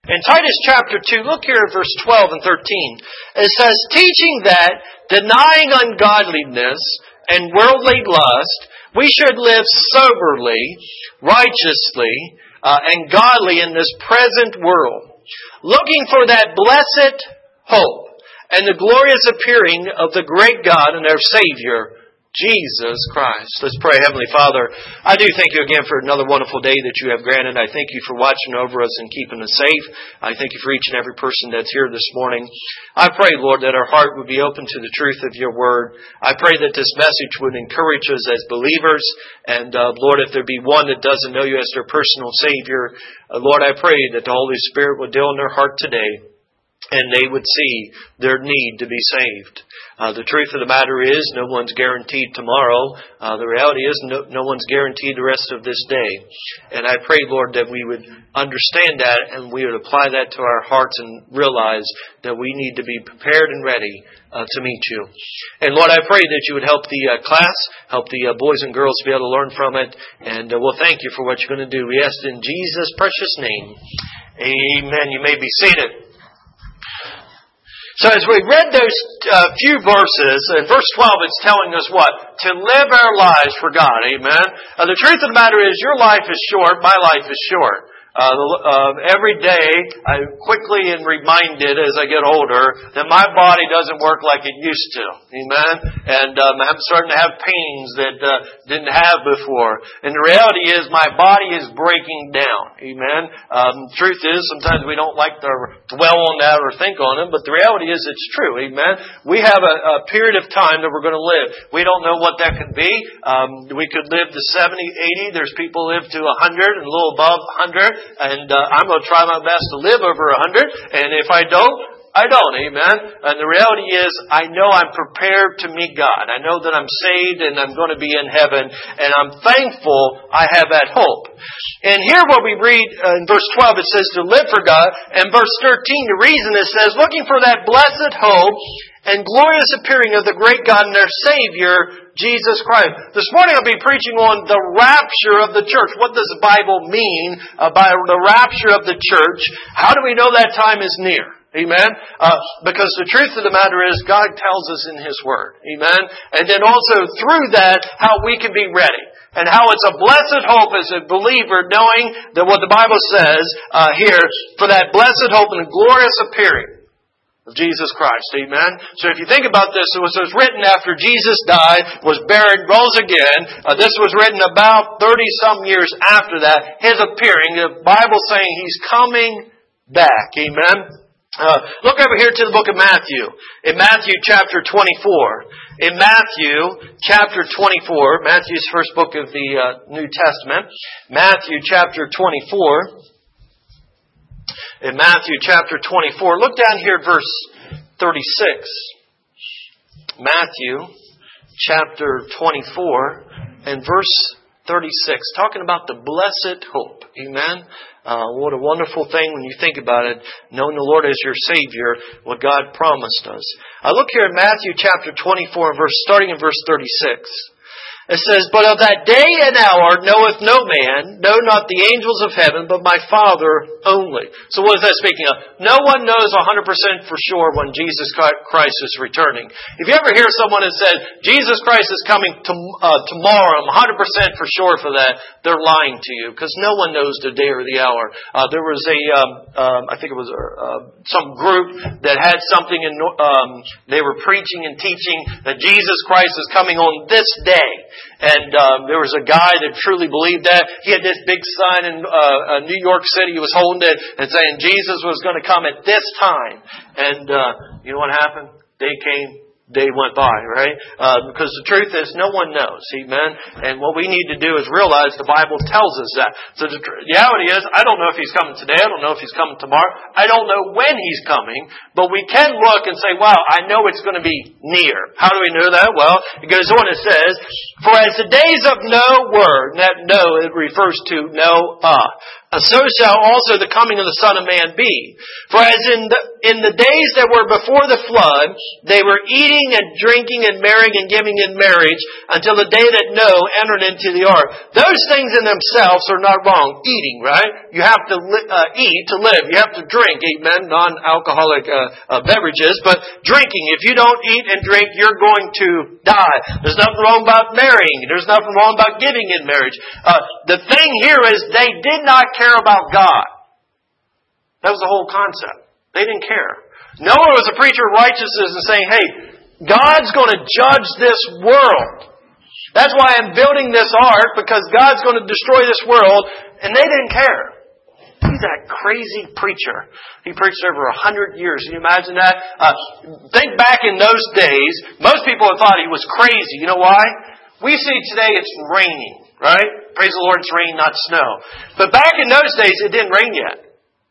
In Titus chapter 2, look here at verse 12 and 13. It says, teaching that, denying ungodliness and worldly lust, we should live soberly, righteously, and godly in this present world, looking for that blessed hope and the glorious appearing of the great God and our Savior, Jesus Christ. Let's pray. Heavenly Father, I do thank you again for another wonderful day that you have granted. I thank you for watching over us and keeping us safe. I thank you for each and every person that's here this morning. I pray, Lord, that our heart would be open to the truth of your word. I pray that this message would encourage us as believers. And Lord, if there be one that doesn't know you as their personal Savior, Lord, I pray that the Holy Spirit would deal in their heart today, and they would see their need to be saved. The truth of the matter is, no one's guaranteed tomorrow. The reality is, no one's guaranteed the rest of this day. And I pray, Lord, that we would understand that and we would apply that to our hearts and realize that we need to be prepared and ready to meet you. And Lord, I pray that you would help the class, help the boys and girls to be able to learn from it. And we'll thank you for what you're going to do. We ask in Jesus' precious name. Amen. You may be seated. So as we read those few verses, in verse 12 it's telling us what? To live our lives for God. Amen? The truth of the matter is your life is short, my life is short. Every day I quickly am reminded as I get older that my body doesn't work like it used to. Amen? And I'm starting to have pains that didn't have before. And the reality is my body is breaking down. Amen? Truth is sometimes we don't like to dwell on that or think on it, but the reality is it's true. Amen? We have a period of time that we're going to live. We don't know what that could be. We could live to 70, 80. There's people who live to 100 and a little above 100. And I'm going to try my best to live over 100. And if I don't, I don't. Amen. And the reality is, I know I'm prepared to meet God. I know that I'm saved and I'm going to be in heaven. And I'm thankful I have that hope. And here what we read in verse 12, it says to live for God. And verse 13, the reason it says, looking for that blessed hope and glorious appearing of the great God and their Savior, Jesus Christ. This morning I'll be preaching on the rapture of the church. What does the Bible mean by the rapture of the church? How do we know that time is near? Amen? Because the truth of the matter is God tells us in His Word. Amen? And then also through that, how we can be ready. And how it's a blessed hope as a believer knowing that what the Bible says here, for that blessed hope and the glorious appearing of Jesus Christ. Amen? So if you think about this, it was written after Jesus died, was buried, rose again. This was written about 30-some years after that. His appearing, the Bible saying He's coming back. Amen? Look over here to the book of Matthew. In Matthew chapter 24. In Matthew chapter 24, Matthew's first book of the New Testament. Matthew chapter 24. In Matthew chapter 24, look down here at verse 36. Matthew chapter 24 and verse 36, talking about the blessed hope. Amen? What a wonderful thing when you think about it, knowing the Lord as your Savior, what God promised us. Look here in Matthew chapter 24, starting in verse 36. It says, but of that day and hour knoweth no man, no, not the angels of heaven, but my Father only. So what is that speaking of? No one knows 100% for sure when Jesus Christ is returning. If you ever hear someone that says, Jesus Christ is coming tomorrow, I'm 100% for sure for that, they're lying to you, because no one knows the day or the hour. There was I think it was some group that had something, they were preaching and teaching that Jesus Christ is coming on this day. And there was a guy that truly believed that. He had this big sign in New York City. He was holding it and saying Jesus was going to come at this time. And you know what happened? Day came. Day went by, right? Because the truth is, no one knows. Amen? And what we need to do is realize the Bible tells us that. So the reality is, I don't know if He's coming today. I don't know if He's coming tomorrow. I don't know when He's coming. But we can look and say, wow, I know it's going to be near. How do we know that? Well, it goes on, it says, for as the days of Noah were, that no, it refers to Noah, So shall also the coming of the Son of Man be. For as in the days that were before the flood, they were eating and drinking and marrying and giving in marriage until the day that Noah entered into the ark. Those things in themselves are not wrong. Eating, right? You have to eat to live. You have to drink, amen, non-alcoholic beverages. But drinking, if you don't eat and drink, you're going to die. There's nothing wrong about marrying. There's nothing wrong about giving in marriage. The thing here is they did not care about God. That was the whole concept. They didn't care. Noah was a preacher of righteousness and saying, hey, God's going to judge this world. That's why I'm building this ark, because God's going to destroy this world. And they didn't care. He's that crazy preacher. He preached over 100 years. Can you imagine that? Think back in those days, most people have thought he was crazy. You know why? We see today it's raining. Right? Praise the Lord, it's rain, not snow. But back in those days, it didn't rain yet.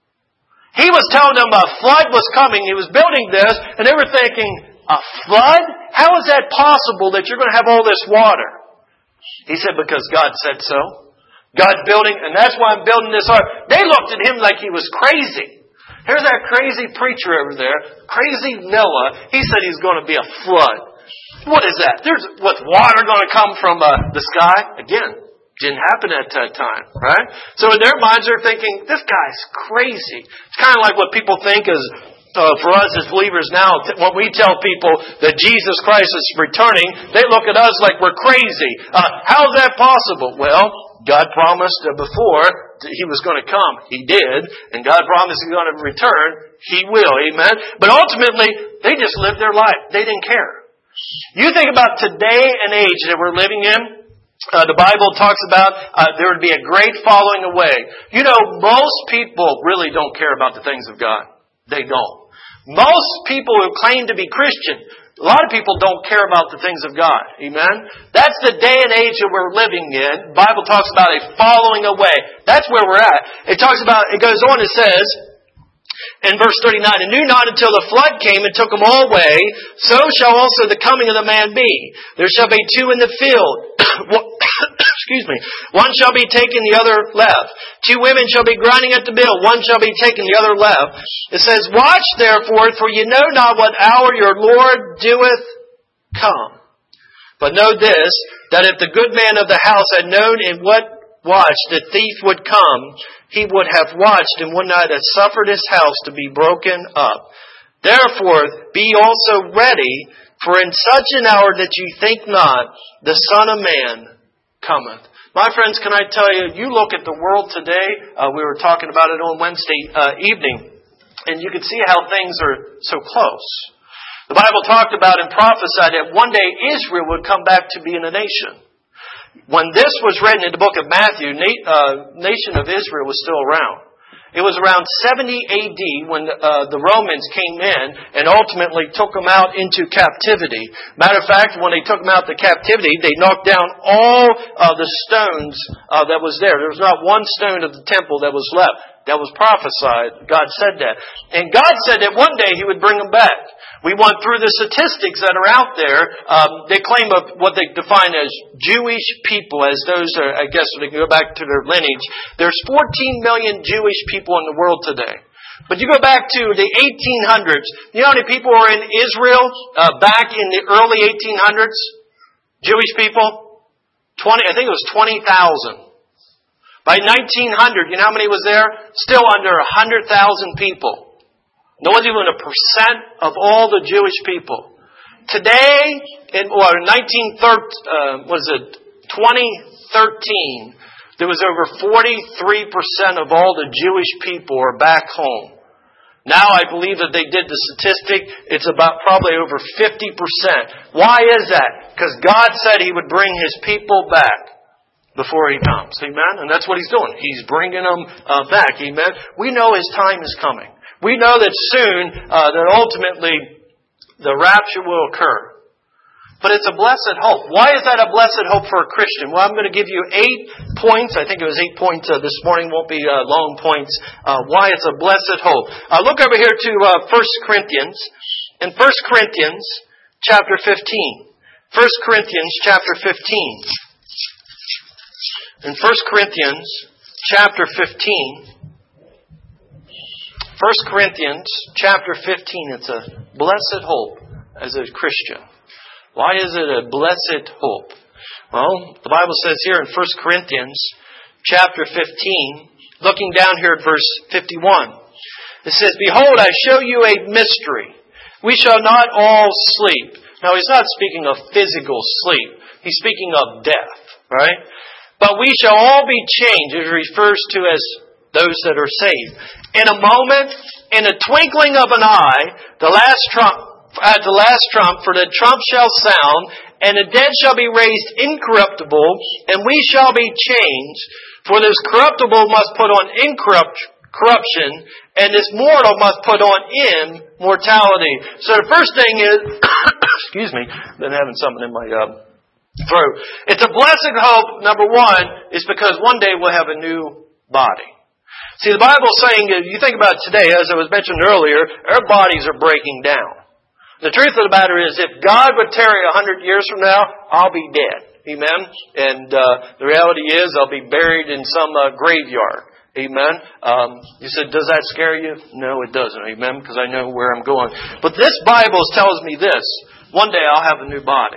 He was telling them a flood was coming. He was building this, and they were thinking, a flood? How is that possible that you're going to have all this water? He said, because God said so. God's building, and that's why I'm building this ark. They looked at him like he was crazy. Here's that crazy preacher over there, crazy Noah. He said he's going to be a flood. What is that? There's water going to come from the sky? Again, didn't happen at that time, right? So in their minds, they're thinking, this guy's crazy. It's kind of like what people think is, for us as believers now, when we tell people that Jesus Christ is returning, they look at us like we're crazy. How is that possible? Well, God promised before He was going to come. He did. And God promised He's going to return. He will. Amen. But ultimately, they just lived their life. They didn't care. You think about today and age that we're living in. The Bible talks about there would be a great falling away. You know, most people really don't care about the things of God. They don't. Most people who claim to be Christian, a lot of people don't care about the things of God. Amen? That's the day and age that we're living in. The Bible talks about a falling away. That's where we're at. It goes on, it says, in verse 39, and knew not until the flood came and took them all away, so shall also the coming of the man be. There shall be two in the field. Excuse me. One shall be taken, the other left. Two women shall be grinding at the mill. One shall be taken, the other left. It says, watch therefore, for you know not what hour your Lord doeth come. But know this, that if the good man of the house had known in what watch the thief would come, he would have watched and would not have suffered his house to be broken up. Therefore, be also ready, for in such an hour that you think not, the Son of Man cometh. My friends, can I tell you, you look at the world today, we were talking about it on Wednesday evening, and you can see how things are so close. The Bible talked about and prophesied that one day Israel would come back to being a nation. When this was written in the book of Matthew, nation of Israel was still around. It was around 70 AD when the Romans came in and ultimately took them out into captivity. Matter of fact, when they took them out to captivity, they knocked down all the stones that was there. There was not one stone of the temple that was left. That was prophesied. God said that. And God said that one day He would bring them back. We went through the statistics that are out there. They claim of what they define as Jewish people, as those are, I guess, they can go back to their lineage. There's 14 million Jewish people in the world today. But you go back to the 1800s. You know how many people were in Israel back in the early 1800s? Jewish people? I think it was 20,000. By 1900, you know how many was there? Still under 100,000 people. There wasn't even 1% of all the Jewish people. Today, in 2013, there was over 43% of all the Jewish people are back home. Now I believe that they did the statistic, it's about probably over 50%. Why is that? Because God said He would bring His people back before He comes. Amen? And that's what He's doing. He's bringing them back. Amen? We know His time is coming. We know that soon, that ultimately, the rapture will occur. But it's a blessed hope. Why is that a blessed hope for a Christian? Well, I'm going to give you 8 points. I think it was 8 points this morning. Won't be long points. Why it's a blessed hope. Look over here to 1 Corinthians. In 1 Corinthians chapter 15. 1 Corinthians chapter 15. In 1 Corinthians chapter 15. 1 Corinthians chapter 15. It's a blessed hope as a Christian. Why is it a blessed hope? Well, the Bible says here in 1 Corinthians chapter 15, looking down here at verse 51, it says, "Behold, I show you a mystery. We shall not all sleep." Now, he's not speaking of physical sleep. He's speaking of death, right? "But we shall all be changed." It refers to as those that are saved. "In a moment, in a twinkling of an eye, at the last trump, for the trump shall sound, and the dead shall be raised incorruptible, and we shall be changed. For this corruptible must put on incorruption, and this mortal must put on immortality." So the first thing is, excuse me, been having something in my throat. It's a blessed hope, number one, is because one day we'll have a new body. See, the Bible's saying, if you think about it today, as I was mentioned earlier, our bodies are breaking down. The truth of the matter is, if God would tarry 100 years from now, I'll be dead. Amen? And the reality is, I'll be buried in some graveyard. Amen? You said, does that scare you? No, it doesn't. Amen? Because I know where I'm going. But this Bible tells me this. One day I'll have a new body.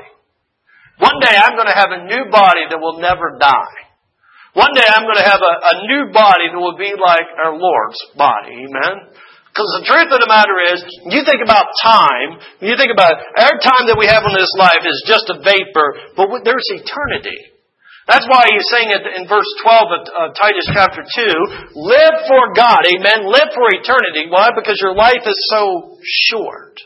One day I'm going to have a new body that will never die. One day I'm going to have a new body that will be like our Lord's body. Amen? Because the truth of the matter is, you think about time, you think about our time that we have in this life is just a vapor, but there's eternity. That's why he's saying it in verse 12 of Titus chapter 2, live for God, amen, live for eternity. Why? Because your life is so short.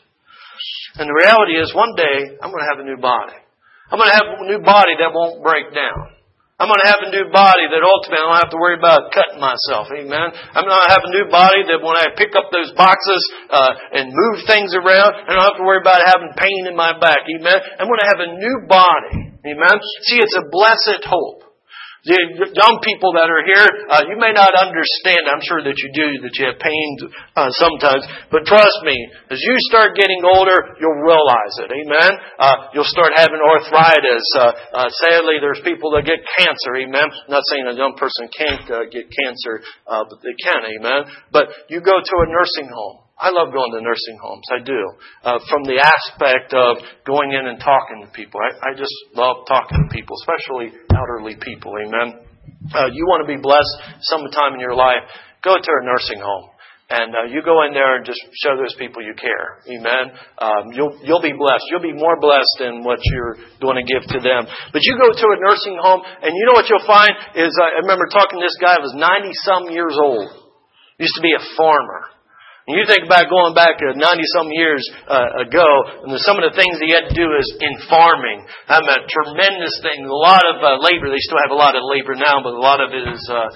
And the reality is, one day, I'm going to have a new body. I'm going to have a new body that won't break down. I'm going to have a new body that ultimately I don't have to worry about cutting myself. Amen. I'm going to have a new body that when I pick up those boxes and move things around, I don't have to worry about having pain in my back. Amen. I'm going to have a new body. Amen. See, it's a blessed hope. The young people that are here, you may not understand. I'm sure that you do, that you have pain sometimes. But trust me, as you start getting older, you'll realize it. Amen? You'll start having arthritis. Sadly, there's people that get cancer. Amen? I'm not saying a young person can't get cancer, but they can. Amen? But you go to a nursing home. I love going to nursing homes. I do. From the aspect of going in and talking to people. I just love talking to people, especially elderly people. Amen. You want to be blessed sometime in your life, go to a nursing home. And you go in there and just show those people you care. Amen. You'll be blessed. You'll be more blessed than what you're going to give to them. But you go to a nursing home, and you know what you'll find is, I remember talking to this guy who was 90-some years old. Used to be a farmer. And you think about going back 90-some years ago, and some of the things he had to do is in farming. A tremendous thing. A lot of labor. They still have a lot of labor now, but a lot of it is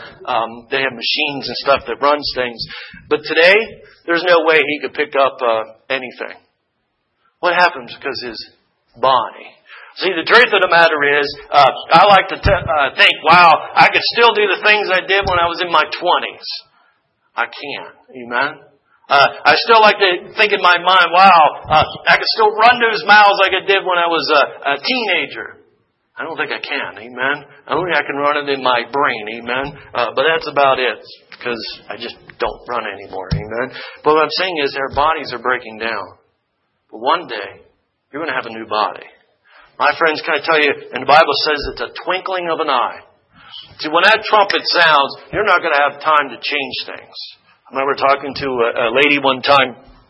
they have machines and stuff that runs things. But today, there's no way he could pick up anything. What happens? Because his body. See, the truth of the matter is, I like to think, wow, I could still do the things I did when I was in my 20s. I can't. Amen? I still like to think in my mind, wow, I could still run those miles like I did when I was a teenager. I don't think I can, amen. I don't think I can run it in my brain, amen. But that's about it, because I just don't run anymore, amen. But what I'm saying is our bodies are breaking down. But one day, you're going to have a new body. My friends, can I tell you, and the Bible says it's a twinkling of an eye. See, when that trumpet sounds, you're not going to have time to change things. I remember talking to a lady one time.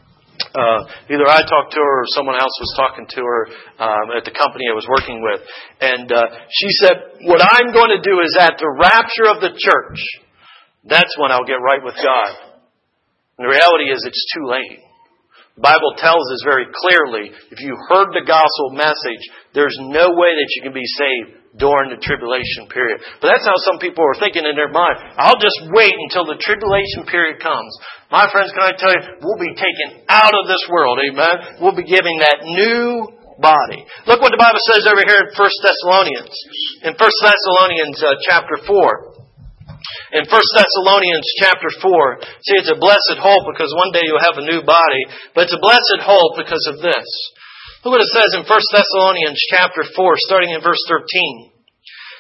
Either I talked to her or someone else was talking to her at the company I was working with. And she said, what I'm going to do is at the rapture of the church, that's when I'll get right with God. And the reality is it's too late. The Bible tells us very clearly, if you heard the gospel message, there's no way that you can be saved during the tribulation period. But that's how some people are thinking in their mind. I'll just wait until the tribulation period comes. My friends, can I tell you, we'll be taken out of this world. Amen. We'll be giving that new body. Look what the Bible says over here in 1 Thessalonians. In 1 Thessalonians chapter 4. In 1 Thessalonians chapter 4, see, it's a blessed hope because one day you'll have a new body. But it's a blessed hope because of this. Look what it says in 1 Thessalonians chapter 4, starting in verse 13.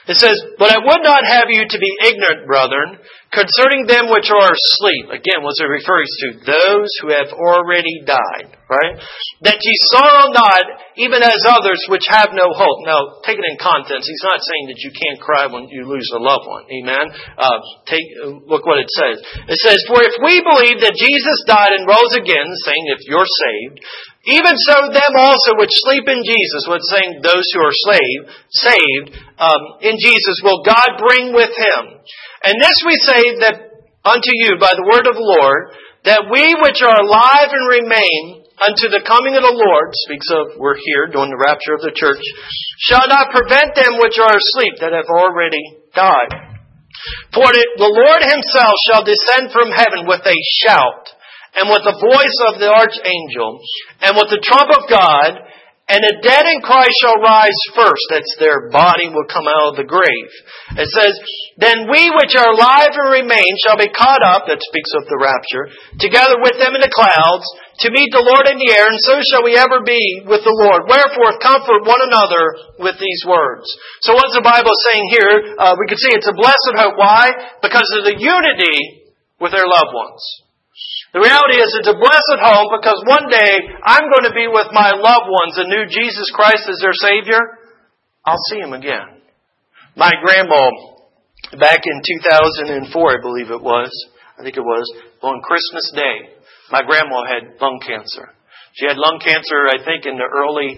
It says, "But I would not have you to be ignorant, brethren, concerning them which are asleep." Again, what's it referring to? Those who have already died, right? "That ye sorrow not, even as others which have no hope." Now, take it in context. He's not saying that you can't cry when you lose a loved one. Amen? Look what it says. It says, "For if we believe that Jesus died and rose again," saying if you're saved, "even so them also which sleep in Jesus," what's saying those who are saved in Jesus, "will God bring with Him. And this we say that unto you by the word of the Lord, that we which are alive and remain unto the coming of the Lord," speaks of we're here during the rapture of the church, "shall not prevent them which are asleep that have already died. For the Lord Himself shall descend from heaven with a shout, and with the voice of the archangel, and with the trump of God, and the dead in Christ shall rise first." That's their body will come out of the grave. It says, "Then we which are alive and remain shall be caught up," that speaks of the rapture, "together with them in the clouds, to meet the Lord in the air, and so shall we ever be with the Lord. Wherefore comfort one another with these words." So what's the Bible saying here? We can see it's a blessed hope. Why? Because of the unity with their loved ones. The reality is it's a blessed home because one day I'm going to be with my loved ones and knew Jesus Christ as their Savior. I'll see Him again. My grandma, back in 2004, I believe it was, on Christmas Day, my grandma had lung cancer. She had lung cancer, I think, in the early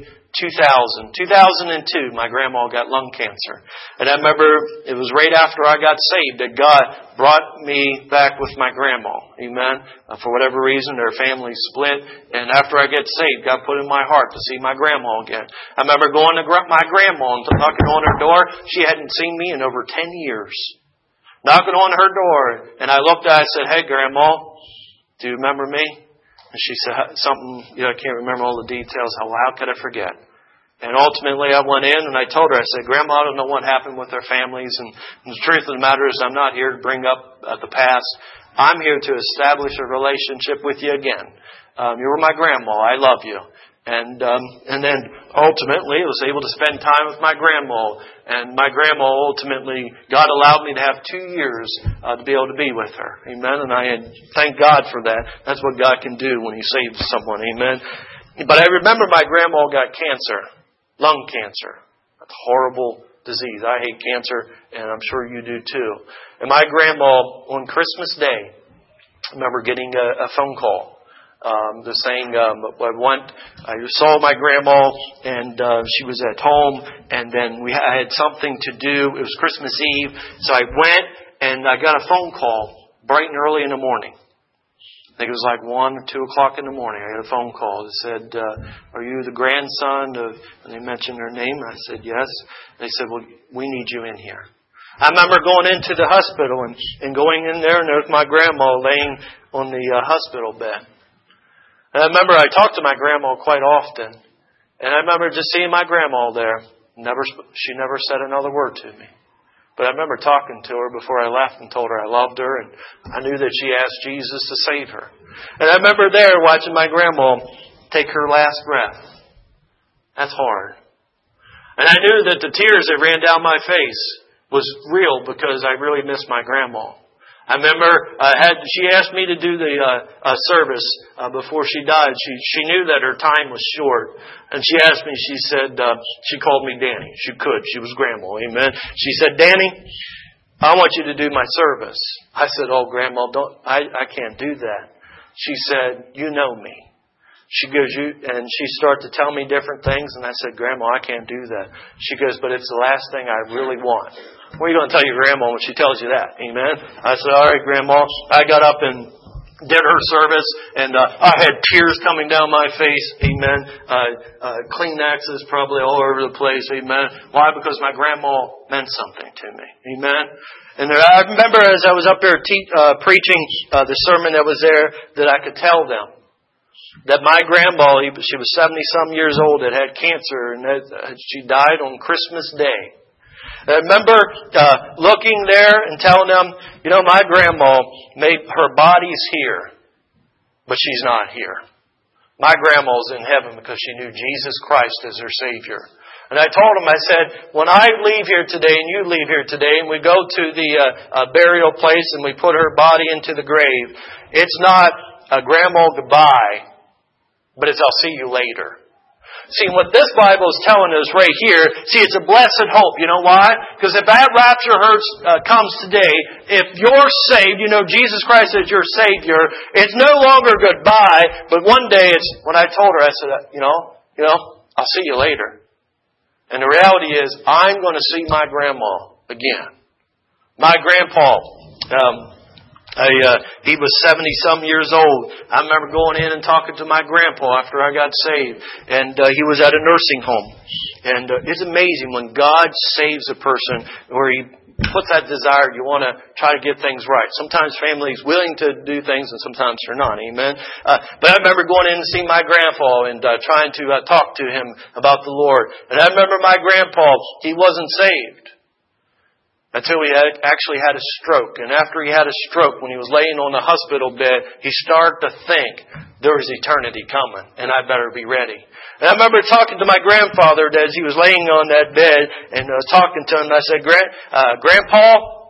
2002, my grandma got lung cancer. And I remember it was right after I got saved that God brought me back with my grandma. Amen. For whatever reason, their family split. And after I get saved, God put in my heart to see my grandma again. I remember going to my grandma and knocking on her door. She hadn't seen me in over 10 years. Knocking on her door. And I looked at her and I said, "Hey, Grandma, do you remember me?" And she said something, I can't remember all the details. How could I forget? And ultimately I went in and I told her, I said, "Grandma, I don't know what happened with their families. And the truth of the matter is I'm not here to bring up the past. I'm here to establish a relationship with you again. You were my grandma. I love you." And then ultimately I was able to spend time with my grandma. And my grandma ultimately, God allowed me to have 2 years to be able to be with her. Amen. And I thank God for that. That's what God can do when He saves someone. Amen. But I remember my grandma got cancer. Lung cancer. That's a horrible disease. I hate cancer, and I'm sure you do too. And my grandma, on Christmas Day, I remember getting a phone call. Saying, I saw my grandma, and she was at home, and then I had something to do. It was Christmas Eve, so I went, and I got a phone call bright and early in the morning. I think it was like 1 or 2 o'clock in the morning. I got a phone call. It said, "Are you the grandson of," and they mentioned her name. And I said, "Yes." They said, "Well, we need you in here." I remember going into the hospital and going in there, and there was my grandma laying on the hospital bed. And I remember I talked to my grandma quite often. And I remember just seeing my grandma there. She never said another word to me. But I remember talking to her before I left and told her I loved her. And I knew that she asked Jesus to save her. And I remember there watching my grandma take her last breath. That's hard. And I knew that the tears that ran down my face was real because I really missed my grandma. I remember she asked me to do the service before she died. She knew that her time was short. And she asked me, she said, she called me Danny. She was grandma, amen. She said, "Danny, I want you to do my service." I said, "Oh, Grandma, I can't do that." She said, "You know me." She goes, and she started to tell me different things. And I said, "Grandma, I can't do that." She goes, "But it's the last thing I really want." What are you going to tell your grandma when she tells you that? Amen. I said, "All right, Grandma." I got up and did her service, and I had tears coming down my face. Amen. Kleenexes probably all over the place. Amen. Why? Because my grandma meant something to me. Amen. And I remember as I was up there preaching the sermon that was there, that I could tell them that my grandma, she was 70-some years old, had cancer, and that she died on Christmas Day. I remember looking there and telling them, my grandma, her body's here, but she's not here. My grandma's in heaven because she knew Jesus Christ as her Savior. And I told him, I said, when I leave here today and you leave here today and we go to the burial place and we put her body into the grave, it's not a grandma goodbye, but it's I'll see you later. See, what this Bible is telling us right here, see, it's a blessed hope. You know why? Because if that rapture comes today, if you're saved, you know Jesus Christ is your Savior, it's no longer goodbye, but one day it's, when I told her, I said, I'll see you later. And the reality is, I'm going to see my grandma again. My grandpa, he was 70-some years old. I remember going in and talking to my grandpa after I got saved. And he was at a nursing home. And it's amazing when God saves a person where He puts that desire, you want to try to get things right. Sometimes families willing to do things and sometimes they're not. Amen. But I remember going in and seeing my grandpa and trying to talk to him about the Lord. And I remember my grandpa, he wasn't saved until he actually had a stroke. And after he had a stroke, when he was laying on the hospital bed, he started to think, there is eternity coming and I better be ready. And I remember talking to my grandfather as he was laying on that bed and talking to him. I said, Grandpa,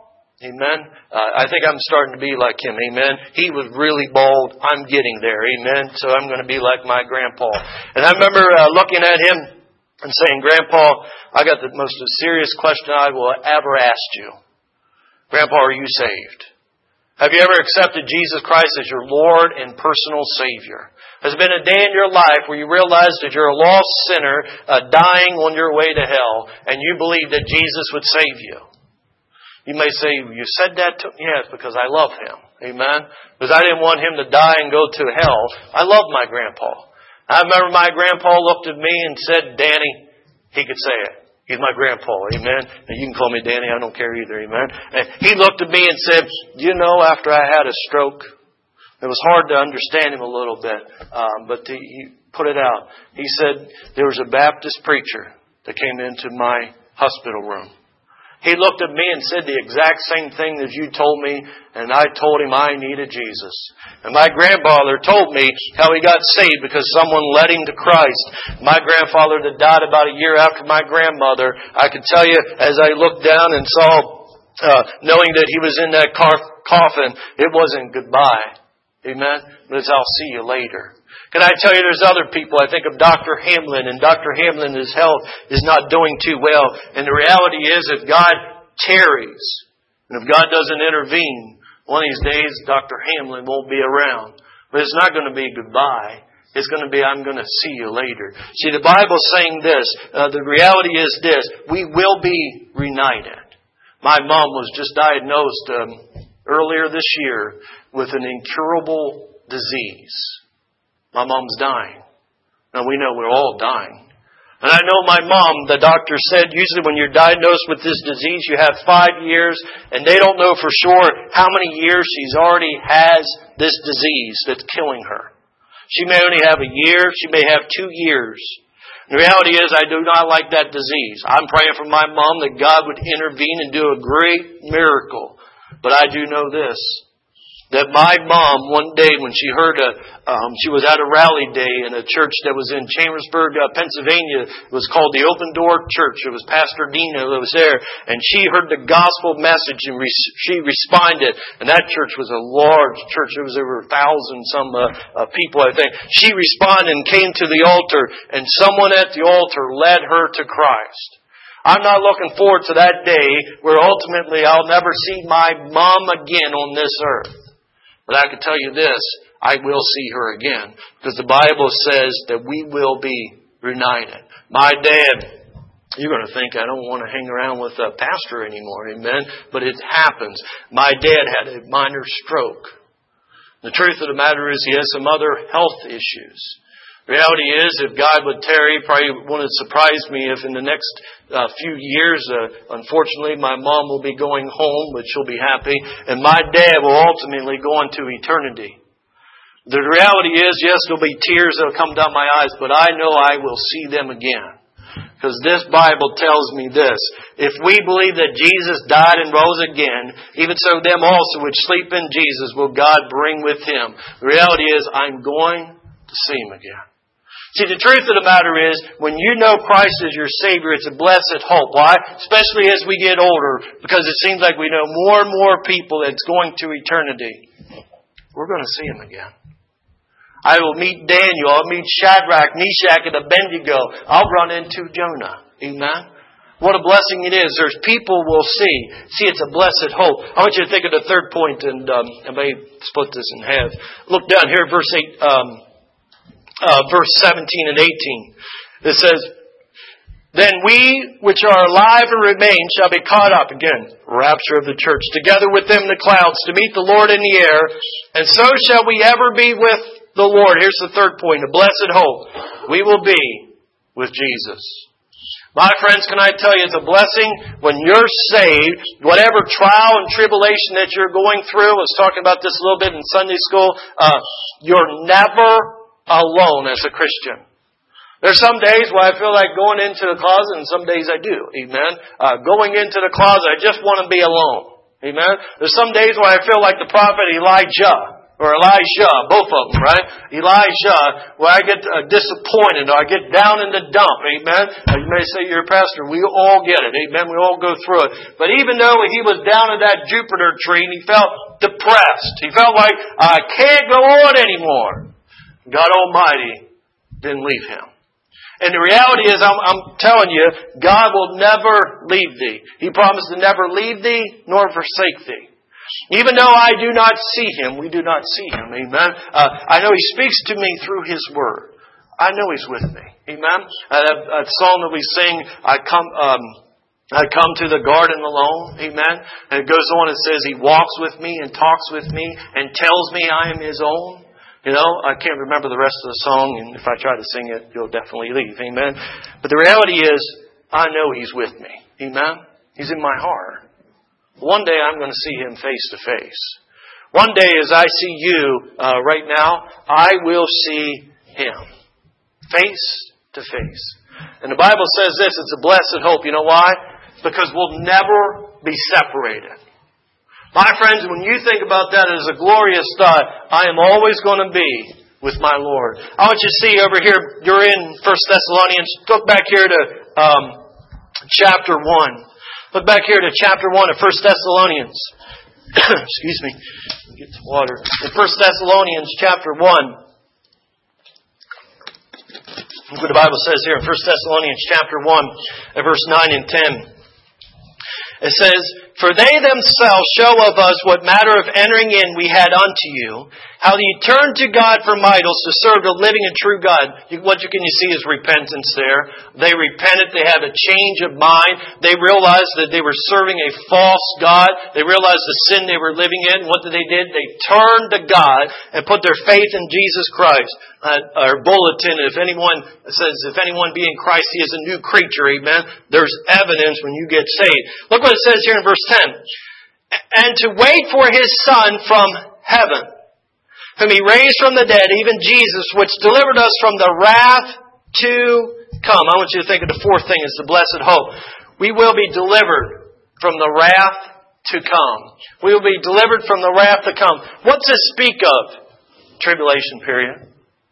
amen. I think I'm starting to be like him, amen. He was really bold. I'm getting there, amen. So I'm going to be like my grandpa. And I remember looking at him and saying, Grandpa, I got the most serious question I will ever ask you. Grandpa, are you saved? Have you ever accepted Jesus Christ as your Lord and personal Savior? Has there been a day in your life where you realized that you're a lost sinner dying on your way to hell and you believe that Jesus would save you? You may say, you said that to me? Yes, because I love Him. Amen? Because I didn't want Him to die and go to hell. I love my grandpa. I remember my grandpa looked at me and said, Danny, he could say it. He's my grandpa, amen. And you can call me Danny, I don't care either, amen. And he looked at me and said, after I had a stroke, it was hard to understand him a little bit, but he put it out. He said, there was a Baptist preacher that came into my hospital room. He looked at me and said the exact same thing that you told me, and I told him I needed Jesus. And my grandfather told me how he got saved because someone led him to Christ. My grandfather that died about a year after my grandmother, I could tell you as I looked down and saw, knowing that he was in that coffin, it wasn't goodbye. Amen? But it's I'll see you later. Can I tell you there's other people? I think of Dr. Hamlin, and Dr. Hamlin, his health is not doing too well. And the reality is if God tarries, and if God doesn't intervene, one of these days Dr. Hamlin won't be around. But it's not going to be goodbye. It's going to be, I'm going to see you later. See, the Bible's saying this. The reality is this. We will be reunited. My mom was just diagnosed earlier this year with an incurable disease. My mom's dying. Now we know we're all dying. And I know my mom, the doctor said, usually when you're diagnosed with this disease, you have 5 years, and they don't know for sure how many years she's already has this disease that's killing her. She may only have a year, she may have 2 years. The reality is I do not like that disease. I'm praying for my mom that God would intervene and do a great miracle. But I do know this, that my mom one day when she heard she was at a rally day in a church that was in Chambersburg, Pennsylvania. It was called the Open Door Church. It was Pastor Dina that was there. And she heard the gospel message and she responded. And that church was a large church. It was over 1,000-some people, I think. She responded and came to the altar. And someone at the altar led her to Christ. I'm not looking forward to that day where ultimately I'll never see my mom again on this earth. But I can tell you this, I will see her again. Because the Bible says that we will be reunited. My dad, you're going to think I don't want to hang around with a pastor anymore, amen? But it happens. My dad had a minor stroke. The truth of the matter is he has some other health issues. The reality is, if God would tarry, probably wouldn't surprise me if in the next few years, unfortunately, my mom will be going home, but she'll be happy, and my dad will ultimately go into eternity. The reality is, yes, there'll be tears that'll come down my eyes, but I know I will see them again. Because this Bible tells me this. If we believe that Jesus died and rose again, even so them also which sleep in Jesus will God bring with Him. The reality is, I'm going to see Him again. See, the truth of the matter is, when you know Christ as your Savior, it's a blessed hope. Why? Especially as we get older, because it seems like we know more and more people that's going to eternity. We're going to see Him again. I will meet Daniel. I'll meet Shadrach, Meshach, and Abednego. I'll run into Jonah. Amen? What a blessing it is. There's people we'll see. See, it's a blessed hope. I want you to think of the third point, and I may split this in half. Look down here, verse 17 and 18. It says, "Then we which are alive and remain shall be caught up," again, rapture of the church, "together with them in the clouds to meet the Lord in the air. And so shall we ever be with the Lord." Here's the third point, a blessed hope. We will be with Jesus. My friends, can I tell you, it's a blessing when you're saved, whatever trial and tribulation that you're going through. I was talking about this a little bit in Sunday school. You're never alone as a Christian. There's some days where I feel like going into the closet, and some days I do. Amen. Going into the closet, I just want to be alone. Amen. There's some days where I feel like the prophet Elijah. Or Elisha, both of them, right? Elijah, where I get disappointed, or I get down in the dump, amen? You may say you're a pastor. We all get it, amen? We all go through it. But even though he was down in that Jupiter tree and he felt depressed, he felt like, I can't go on anymore, God Almighty didn't leave him. And the reality is, I'm telling you, God will never leave thee. He promised to never leave thee nor forsake thee. Even though I do not see Him, we do not see Him. Amen. I know He speaks to me through His Word. I know He's with me. Amen. That song that we sing, I come to the garden alone. Amen. And it goes on and says, He walks with me and talks with me and tells me I am His own. You know, I can't remember the rest of the song, and if I try to sing it, you'll definitely leave. Amen. But the reality is, I know He's with me. Amen. He's in my heart. One day I'm going to see Him face to face. One day as I see you right now, I will see Him face to face. And the Bible says this, it's a blessed hope. You know why? It's because we'll never be separated. My friends, when you think about that as a glorious thought, I am always going to be with my Lord. I want you to see over here, you're in 1 Thessalonians. Look back here to chapter 1. Look back here to chapter 1 of 1 Thessalonians. Excuse me. Get some water. In 1 Thessalonians chapter 1. Look what the Bible says here in 1 Thessalonians chapter 1 verse 9 and 10. It says, "For they themselves show of us what matter of entering in we had unto you, how that you turned to God from idols to serve the living and true God." What you can see is repentance there. They repented. They had a change of mind. They realized that they were serving a false God. They realized the sin they were living in. What did? They turned to God and put their faith in Jesus Christ. Our bulletin, if anyone says, if anyone be in Christ, he is a new creature. Amen. There's evidence when you get saved. Look what it says here in verse 10. "And to wait for His Son from heaven, whom He raised from the dead, even Jesus, which delivered us from the wrath to come." I want you to think of the fourth thing, is the blessed hope. We will be delivered from the wrath to come. We will be delivered from the wrath to come. What's this speak of? Tribulation period.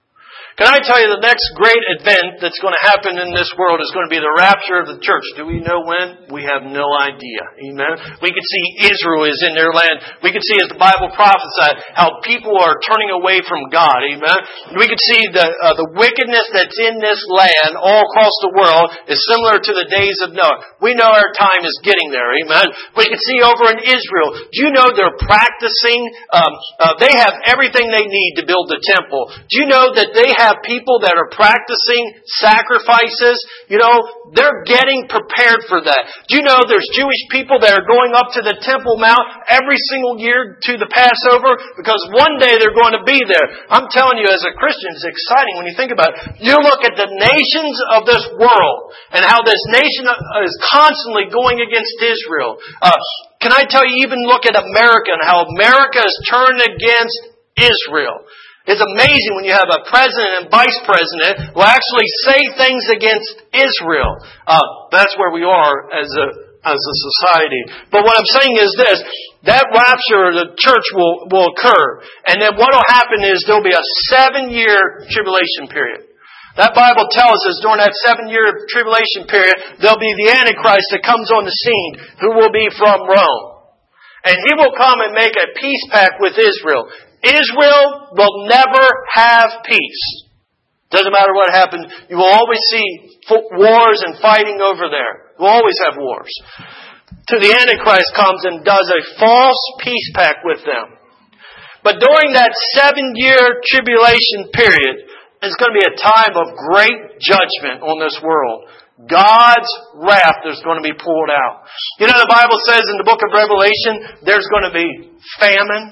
Can I tell you the next great event that's going to happen in this world is going to be the rapture of the church. Do we know when? We have no idea. Amen. We can see Israel is in their land. We can see, as the Bible prophesied, how people are turning away from God. Amen. We can see the wickedness that's in this land all across the world is similar to the days of Noah. We know our time is getting there. Amen. We can see over in Israel. Do you know they're practicing? They have everything they need to build the temple. Do you know that they have people that are practicing sacrifices? You know, they're getting prepared for that. Do you know there's Jewish people that are going up to the Temple Mount every single year to the Passover? Because one day they're going to be there. I'm telling you, as a Christian, it's exciting when you think about it. You look at the nations of this world and how this nation is constantly going against Israel. Can I tell you, even look at America and how America is turned against Israel. It's amazing when you have a president and vice president who actually say things against Israel. That's where we are as a society. But what I'm saying is this, that rapture of the church will occur. And then what will happen is there'll be a 7-year tribulation period. That Bible tells us during that 7-year tribulation period, there'll be the Antichrist that comes on the scene, who will be from Rome. And he will come and make a peace pact with Israel. Israel will never have peace. Doesn't matter what happens. You will always see wars and fighting over there. You'll always have wars. Till the Antichrist comes and does a false peace pact with them. But during that 7-year tribulation period, it's going to be a time of great judgment on this world. God's wrath is going to be poured out. You know, the Bible says in the book of Revelation, there's going to be famine.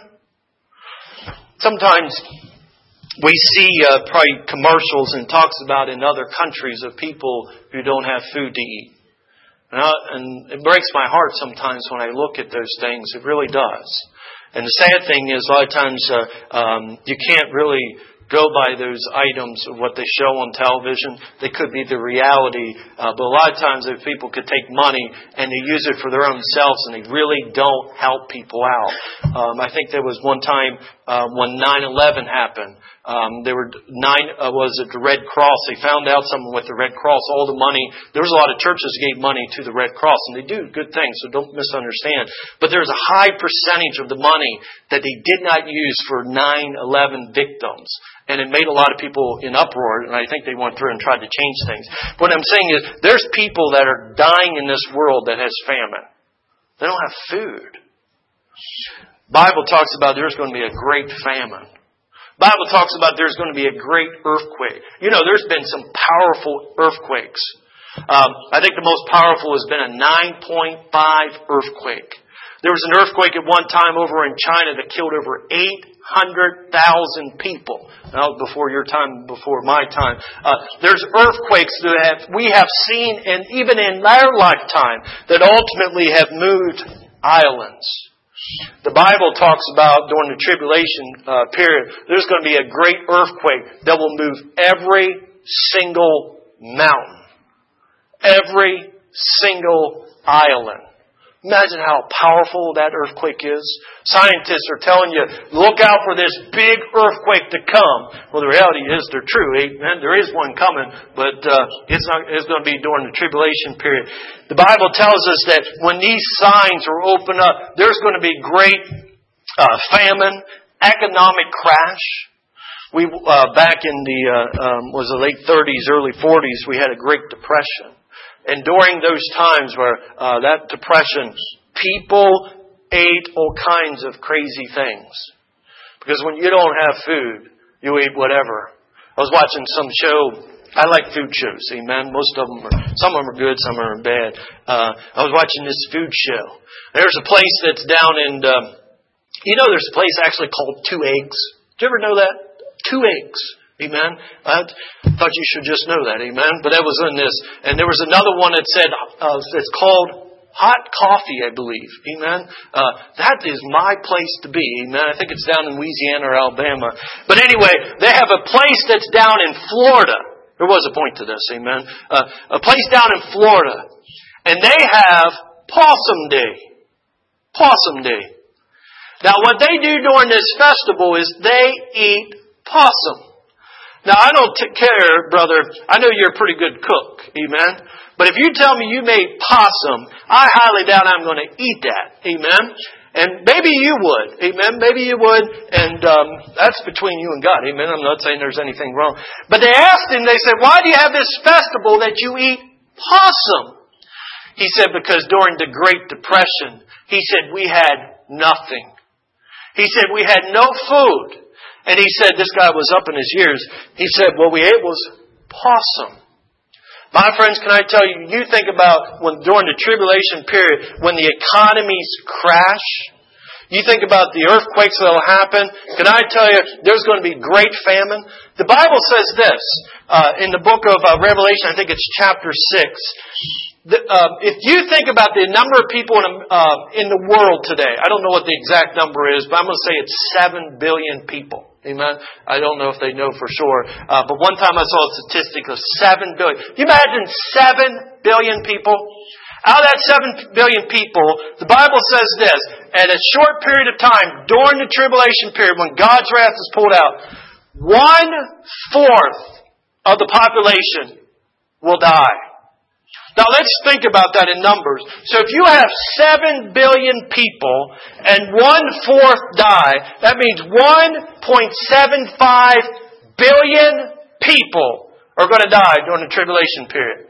Sometimes we see probably commercials and talks about in other countries of people who don't have food to eat. And it breaks my heart sometimes when I look at those things. It really does. And the sad thing is, a lot of times you can't really go by those items of what they show on television. They could be the reality. But a lot of times those people could take money and they use it for their own selves, and they really don't help people out. I think there was one time when 9/11 happened. There were the Red Cross. They found out someone with the Red Cross, all the money. There was a lot of churches that gave money to the Red Cross, and they do good things, so don't misunderstand. But there's a high percentage of the money that they did not use for 9/11 victims. And it made a lot of people in uproar, and I think they went through and tried to change things. What I'm saying is, there's people that are dying in this world that has famine. They don't have food. The Bible talks about there's going to be a great famine. The Bible talks about there's going to be a great earthquake. You know, there's been some powerful earthquakes. I think the most powerful has been a 9.5 earthquake. There was an earthquake at one time over in China that killed over 800,000 people. Now, before your time, before my time. There's earthquakes that we have seen, and even in our lifetime, that ultimately have moved islands. The Bible talks about during the tribulation period, there's going to be a great earthquake that will move every single mountain. Every single island. Imagine how powerful that earthquake is. Scientists are telling you, look out for this big earthquake to come. Well, the reality is they're true. Amen. There is one coming, but it's going to be during the tribulation period. The Bible tells us that when these signs are opened up, there's going to be great famine, economic crash. We back in the late 30s, early 40s, we had a Great Depression. And during those times where that depression, people ate all kinds of crazy things. Because when you don't have food, you eat whatever. I was watching some show. I like food shows, amen. Some of them are good, some of them are bad. I was watching this food show. There's a place that's down in, there's a place actually called Two Eggs. Did you ever know that? Two Eggs. Amen. I thought you should just know that. Amen. But that was in this. And there was another one that said, it's called Hot Coffee, I believe. Amen. That is my place to be. Amen. I think it's down in Louisiana or Alabama. But anyway, they have a place that's down in Florida. There was a point to this. Amen. A place down in Florida. And they have Possum Day. Possum Day. Now what they do during this festival is they eat possum. Now, I don't care, brother. I know you're a pretty good cook. Amen. But if you tell me you made possum, I highly doubt I'm going to eat that. Amen. And maybe you would. Amen. Maybe you would. And that's between you and God. Amen. I'm not saying there's anything wrong. But they asked him, they said, why do you have this festival that you eat possum? He said, because during the Great Depression, he said, we had nothing. He said, we had no food. And he said, this guy was up in his years. He said, what we ate was possum. My friends, can I tell you, you think about when during the tribulation period, when the economies crash, you think about the earthquakes that will happen. Can I tell you, there's going to be great famine? The Bible says this, in the book of Revelation, I think it's chapter 6. If you think about the number of people in the world today, I don't know what the exact number is, but I'm going to say it's 7 billion people. Amen. I don't know if they know for sure. But one time I saw a statistic of 7 billion. You imagine 7 billion people? Out of that 7 billion people, the Bible says this, at a short period of time, during the tribulation period, when God's wrath is poured out, 1/4 of the population will die. Now let's think about that in numbers. So if you have 7 billion people and 1/4 die, that means 1.75 billion people are going to die during the tribulation period.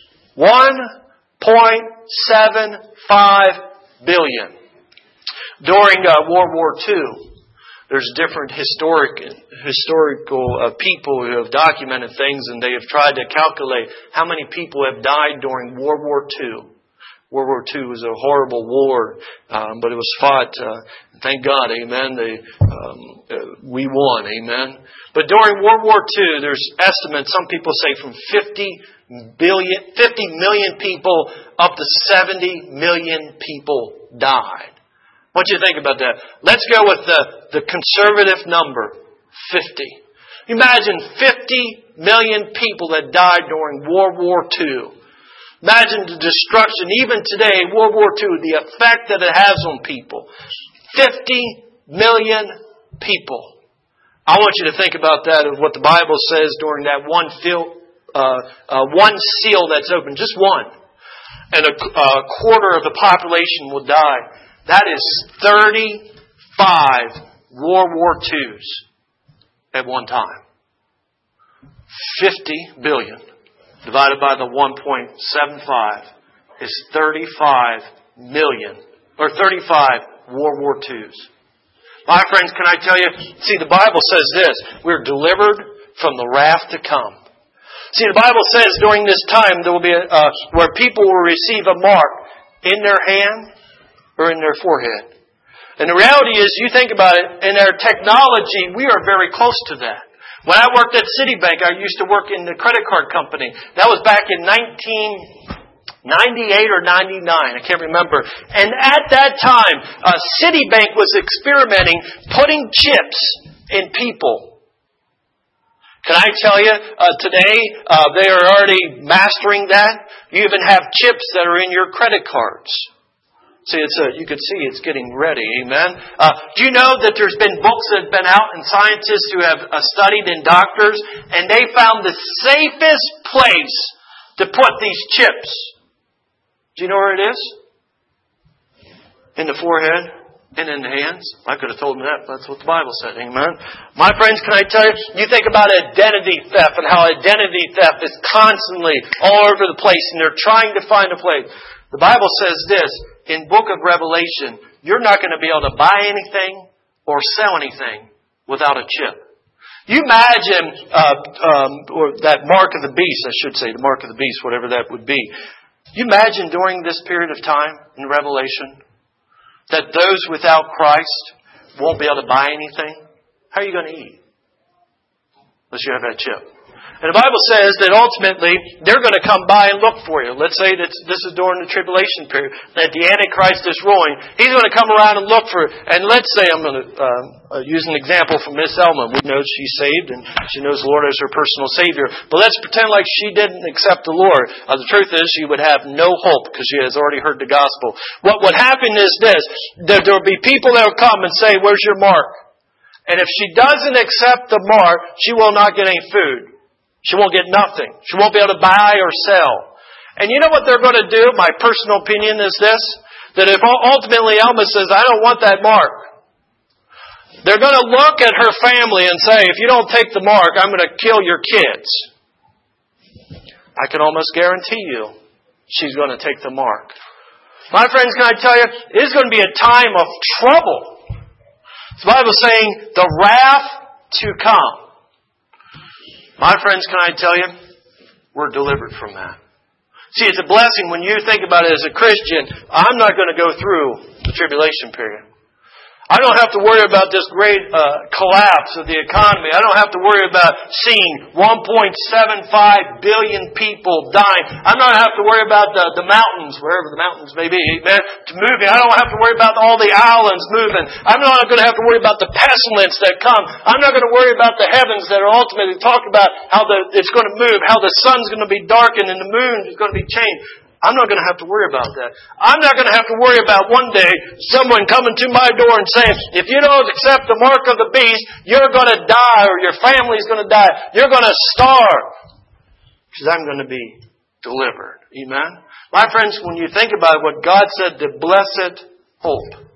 1.75 billion. During World War II, there's different historical people who have documented things, and they have tried to calculate how many people have died during World War II. World War II was a horrible war, but it was fought. Thank God, amen. We won, amen. But during World War II, there's estimates. Some people say from 50 million people up to 70 million people died. I want you to think about that. Let's go with the conservative number, 50. Imagine 50 million people that died during World War II. Imagine the destruction, even today, World War II, the effect that it has on people. 50 million people. I want you to think about that, of what the Bible says during that one seal that's open, just one. And a quarter of the population will die. That is 35 World War IIs at one time. 50 billion divided by the 1.75 is 35 million, or 35 World War IIs. My friends, can I tell you, see, the Bible says this, we're delivered from the wrath to come. See, the Bible says during this time there will be where people will receive a mark in their hand or in their forehead. And the reality is, you think about it, in our technology, we are very close to that. When I worked at Citibank, I used to work in the credit card company. That was back in 1998 or 99. I can't remember. And at that time, Citibank was experimenting putting chips in people. Can I tell you, today, they are already mastering that. You even have chips that are in your credit cards. See, you could see it's getting ready. Amen. Do you know that there's been books that have been out, and scientists who have studied, and doctors, and they found the safest place to put these chips? Do you know where it is? In the forehead and in the hands. I could have told them that, but that's what the Bible said. Amen. My friends, can I tell you? You think about identity theft and how identity theft is constantly all over the place, and they're trying to find a place. The Bible says this. In book of Revelation, you're not going to be able to buy anything or sell anything without a chip. You imagine, or that mark of the beast, I should say, the mark of the beast, whatever that would be. You imagine during this period of time in Revelation that those without Christ won't be able to buy anything? How are you going to eat? Unless you have that chip. And the Bible says that ultimately they're going to come by and look for you. Let's say that this is during the tribulation period, that the Antichrist is ruling. He's going to come around and look for, and let's say I'm going to use an example from Miss Elma. We know she's saved and she knows the Lord as her personal Savior. But let's pretend like she didn't accept the Lord. The truth is she would have no hope because she has already heard the gospel. What would happen is this, that there will be people that will come and say, where's your mark? And if she doesn't accept the mark, she will not get any food. She won't get nothing. She won't be able to buy or sell. And you know what they're going to do? My personal opinion is this, that if ultimately Elma says, I don't want that mark, they're going to look at her family and say, if you don't take the mark, I'm going to kill your kids. I can almost guarantee you she's going to take the mark. My friends, can I tell you, it is going to be a time of trouble. The Bible is saying the wrath to come. My friends, can I tell you, we're delivered from that. See, it's a blessing when you think about it as a Christian. I'm not going to go through the tribulation period. I don't have to worry about this great collapse of the economy. I don't have to worry about seeing 1.75 billion people dying. I'm not going to have to worry about the mountains, wherever the mountains may be, moving. I don't have to worry about all the islands moving. I'm not going to have to worry about the pestilence that come. I'm not going to worry about the heavens that are ultimately talking about how it's going to move, how the sun's going to be darkened and the moon is going to be changed. I'm not going to have to worry about that. I'm not going to have to worry about one day someone coming to my door and saying, if you don't accept the mark of the beast, you're going to die or your family's going to die. You're going to starve. Because I'm going to be delivered. Amen? My friends, when you think about what God said, the blessed hope.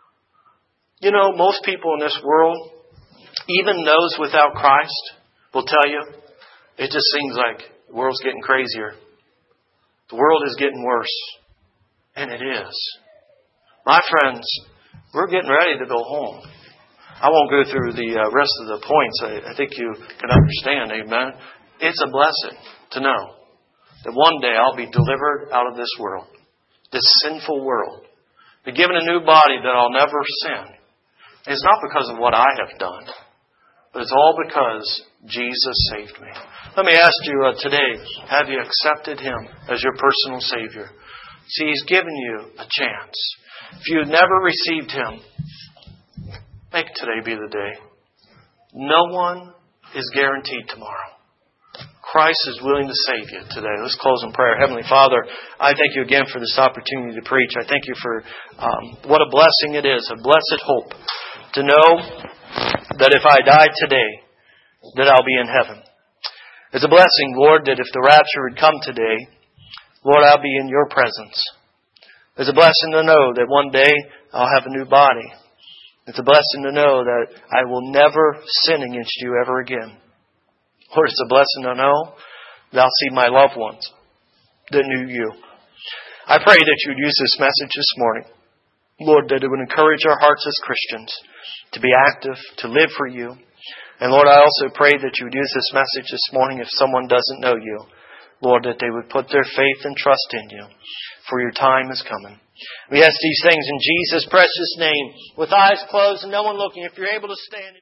You know, most people in this world, even those without Christ, will tell you, it just seems like the world's getting crazier. The world is getting worse. And it is. My friends, we're getting ready to go home. I won't go through the rest of the points. I think you can understand. Amen. It's a blessing to know that one day I'll be delivered out of this world. This sinful world. Be given a new body that I'll never sin. It's not because of what I have done. But it's all because Jesus saved me. Let me ask you today, have you accepted Him as your personal Savior? See, He's given you a chance. If you've never received Him, make today be the day. No one is guaranteed tomorrow. Christ is willing to save you today. Let's close in prayer. Heavenly Father, I thank you again for this opportunity to preach. I thank you for what a blessing it is, a blessed hope to know that if I die today, that I'll be in heaven. It's a blessing, Lord, that if the rapture would come today, Lord, I'll be in your presence. It's a blessing to know that one day I'll have a new body. It's a blessing to know that I will never sin against you ever again. Lord, it's a blessing to know that I'll see my loved ones that knew you. I pray that you would use this message this morning, Lord, that it would encourage our hearts as Christians to be active, to live for you. And Lord, I also pray that you would use this message this morning if someone doesn't know you. Lord, that they would put their faith and trust in you, for your time is coming. We ask these things in Jesus' precious name, with eyes closed and no one looking. If you're able to stand...